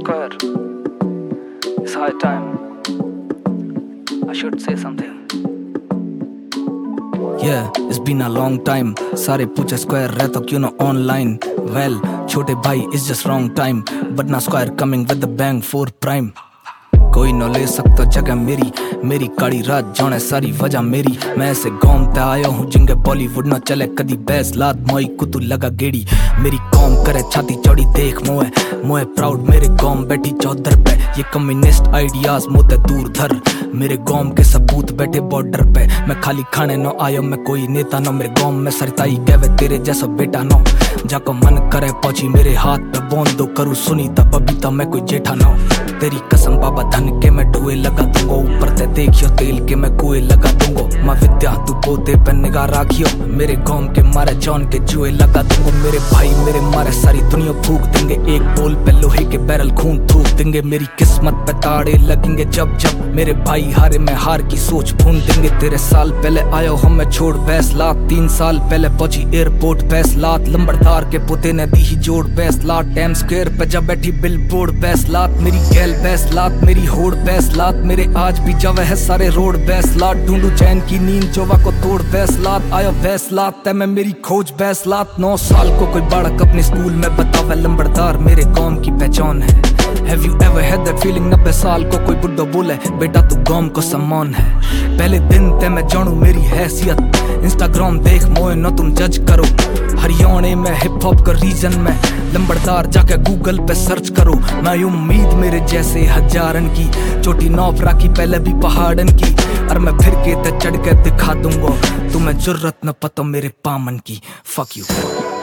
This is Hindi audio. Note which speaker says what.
Speaker 1: Square. It's high time I should say something.
Speaker 2: Yeah, it's been a long time. सारे पूछे स्क्वायर रहता क्यों ना ऑनलाइन. Well, छोटे भाई it's just wrong time. But now Square coming with the bang for prime. कोई न ले सकता जगह मेरी काड़ी रात जाने सारी वजह मेरी. मैं ऐसे गांव ते आया हूँ जिंगे बॉलीवुड न चले कदी बैस लात मोई कुतु लगा गेड़ी. मेरी कौम करे छाती चौड़ी देख मोए प्राउड मेरे गांव बैठी चौधर पे. ये कम्युनिस्ट आइडियाज मुझे दूर धर. मेरे गांव के सबूत बैठे बॉर्डर पे. मैं खाली खाने न आयो मैं कोई नेता न. मेरे गांव में सरताई कहवे तेरे जैसा बेटा न. जाको मन करे पहुंची मेरे हाथ पे बोन दो करूँ सुनी तब बबीता मैं कोई जेठा न. तेरी कसम बाबा धन के मैं ढुए लगा दूंगा. ऊपर ते देखियो तेल के मैं कुएं लगा दूंगा. माँ विद्या तू पोते पे निगाह राखियो. मेरे गांव के मारे जॉन के जुए लगा दूंगा. मेरे भाई मेरे मारे सारी दुनिया फूक देंगे. एक बोल पे लोहे के बैरल खून थूक देंगे. मेरी किस्मत पे ताड़े लगेंगे जब मेरे भाई हारे मैं हार की सोच भून देंगे. तेरे साल पहले आयो हम मैं छोड़ बैस लात. 3 साल पहले पहुंची एयरपोर्ट बैस लात. लंबड़दार के पोते ने दी ही जोड़ बैस लात. टाइम स्क्वायर पे जब बैठी बिल बोर्ड बैस लात. मेरी गैल बैस लात मेरी होड़ बैस लात. मेरे आज भी जावे है सारे रोड बैस लात. ढूंढू चैन की नींद जोवा को तोड़ बैस लात. आयो बैस लात ते मैं मेरी खोज बैस लात. 9 साल को कोई बालक अपने स्कूल में बतावे लंबड़दार मेरे कौम की पहचान है. Have you ever had that feeling 90 साल को कोई बुड्ढो बोले बेटा तू गांव को सम्मान है. पहले दिन ते मैं जानू मेरी हैसियत. इंस्टाग्राम देख मोए न तुम जज करो. हरियाणा में हिप हॉप का रीजन में लंबड़दार जाके गूगल पे सर्च करो. मैं उम्मीद मेरे जैसे हजारन की चोटी नौफ राखी पहले भी पहाड़न की. और मैं फिर के ते चढ़ के दिखा दूंगा तुम्हें जुर्रत न पता मेरे पामन की. Fuck you.